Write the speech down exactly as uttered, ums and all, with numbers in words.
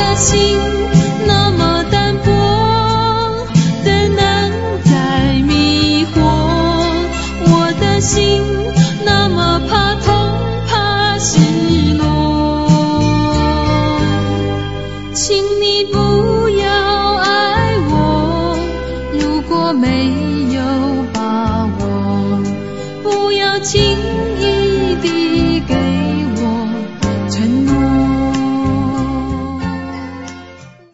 的心那么单薄，怎能再迷惑？我的心那么怕痛怕失落，请你不要爱我，如果没有把握，不要轻